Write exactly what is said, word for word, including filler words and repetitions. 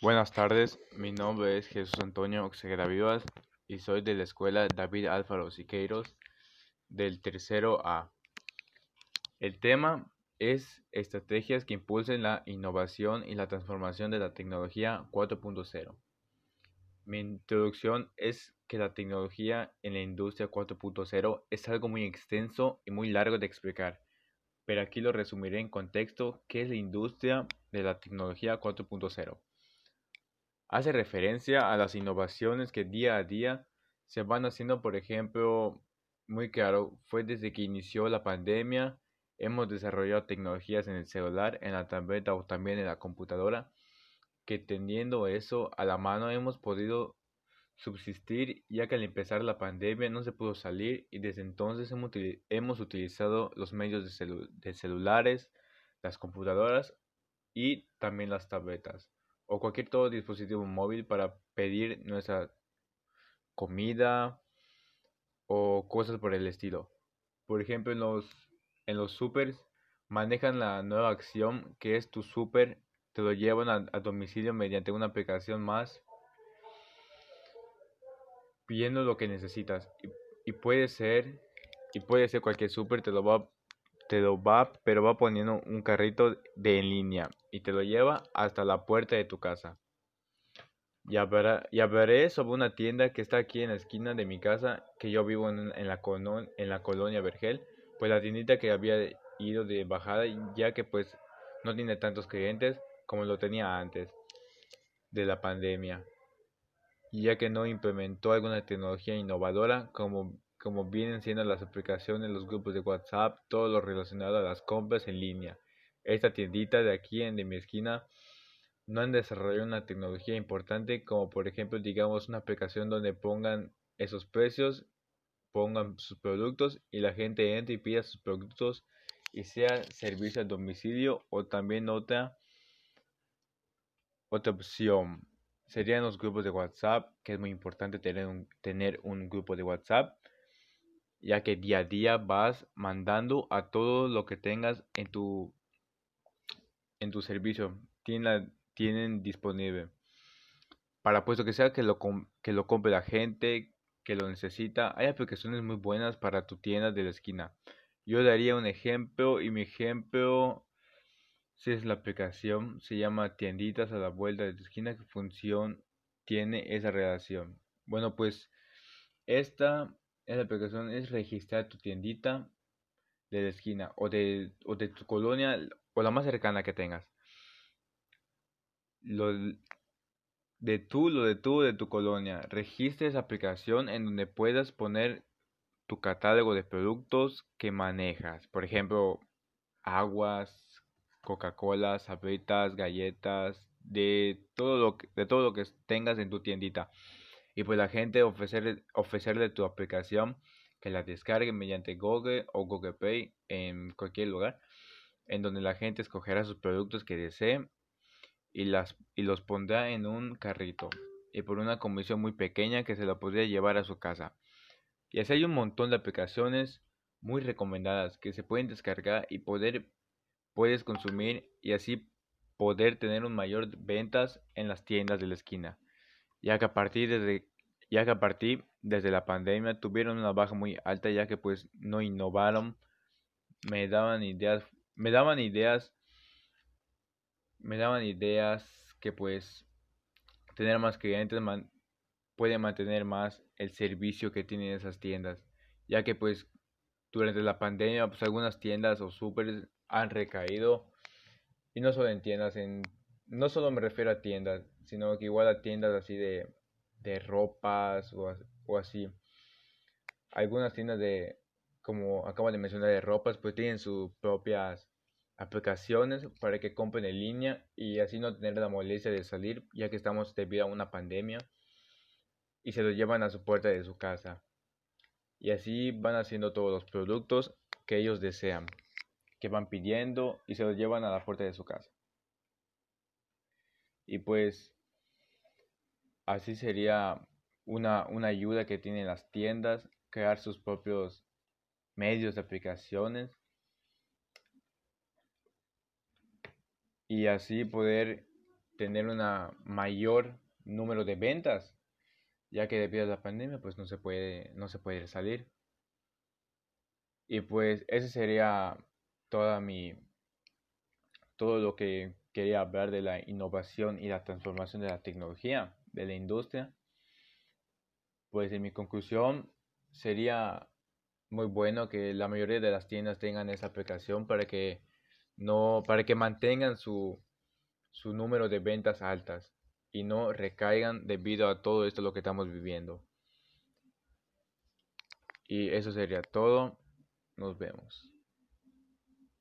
Buenas tardes, mi nombre es Jesús Antonio Oxeguera Vivas y soy de la escuela David Álvaro Siqueiros del tercero A. El tema es estrategias que impulsen la innovación y la transformación de la tecnología cuatro punto cero. Mi introducción es que la tecnología en la industria cuatro punto cero es algo muy extenso y muy largo de explicar, pero aquí lo resumiré en contexto: ¿qué es la industria de la tecnología cuatro punto cero? Hace referencia a las innovaciones que día a día se van haciendo. Por ejemplo, muy claro, fue desde que inició la pandemia, hemos desarrollado tecnologías en el celular, en la tableta o también en la computadora, que teniendo eso a la mano hemos podido subsistir, ya que al empezar la pandemia no se pudo salir y desde entonces hemos, utili- hemos utilizado los medios de, celu- de celulares, las computadoras y también las tabletas o cualquier todo dispositivo móvil para pedir nuestra comida o cosas por el estilo. Por ejemplo, en los en los supers manejan la nueva acción que es tu super, te lo llevan a, a domicilio mediante una aplicación más, pidiendo lo que necesitas y, y puede ser y puede ser cualquier super, te lo va te lo va, pero va poniendo un carrito de en línea y te lo lleva hasta la puerta de tu casa. Y hablaré, y hablaré sobre una tienda que está aquí en la esquina de mi casa, que yo vivo en, en la, cono- en la colonia Vergel, pues la tiendita que había ido de bajada, ya que pues no tiene tantos clientes como lo tenía antes de la pandemia, y ya que no implementó alguna tecnología innovadora como, como vienen siendo las aplicaciones, los grupos de WhatsApp, todo lo relacionado a las compras en línea. Esta tiendita de aquí en de mi esquina no han desarrollado una tecnología importante como por ejemplo digamos una aplicación donde pongan esos precios, pongan sus productos y la gente entre y pida sus productos y sea servicio a domicilio. O también otra otra opción serían los grupos de WhatsApp, que es muy importante tener un, tener un grupo de WhatsApp, ya que día a día vas mandando a todo lo que tengas en tu en tu servicio, tienen, tienen disponible para puesto que sea que lo, com- que lo compre la gente que lo necesita. Hay aplicaciones muy buenas para tu tienda de la esquina. Yo daría un ejemplo y mi ejemplo, si es la aplicación, se llama Tienditas a la vuelta de tu esquina. ¿Qué función tiene esa relación? Bueno, pues esta, esta aplicación es registrar tu tiendita de la esquina o de, o de tu colonia o la más cercana que tengas. Lo, de tú, lo de tú, de tu colonia. Registra esa aplicación en donde puedas poner tu catálogo de productos que manejas. Por ejemplo, aguas, Coca-Cola, sabritas, galletas, de todo lo que, de todo lo que tengas en tu tiendita. Y pues la gente ofrecer, ofrecerle tu aplicación que la descargue mediante Google o Google Play en cualquier lugar, en donde la gente escogerá sus productos que desee y, las, y los pondrá en un carrito y por una comisión muy pequeña que se la podría llevar a su casa. Y así hay un montón de aplicaciones muy recomendadas que se pueden descargar y poder puedes consumir y así poder tener un mayor ventas en las tiendas de la esquina, ya que a partir desde ya que a partir desde la pandemia tuvieron una baja muy alta, ya que pues no innovaron, me daban ideas me daban ideas me daban ideas que pues tener más clientes man- puede mantener más el servicio que tienen esas tiendas, ya que pues durante la pandemia pues algunas tiendas o súper han recaído, y no solo en tiendas, en no solo me refiero a tiendas, sino que igual a tiendas así de, de ropas o, as- o así. Algunas tiendas de, como acabo de mencionar, de ropas, pues tienen sus propias aplicaciones para que compren en línea y así no tener la molestia de salir, ya que estamos debido a una pandemia, y se los llevan a su puerta de su casa. Y así van haciendo todos los productos que ellos desean, que van pidiendo y se los llevan a la puerta de su casa. Y pues así sería una, una ayuda que tienen las tiendas, crear sus propios medios de aplicaciones y así poder tener una mayor número de ventas, ya que debido a la pandemia pues no se puede, no se puede salir. Y pues ese sería toda mi, todo lo que quería hablar de la innovación y la transformación de la tecnología, de la industria. Pues en mi conclusión sería muy bueno que la mayoría de las tiendas tengan esa aplicación para que no, para que mantengan su, su número de ventas altas y no recaigan debido a todo esto lo que estamos viviendo. Y eso sería todo. Nos vemos.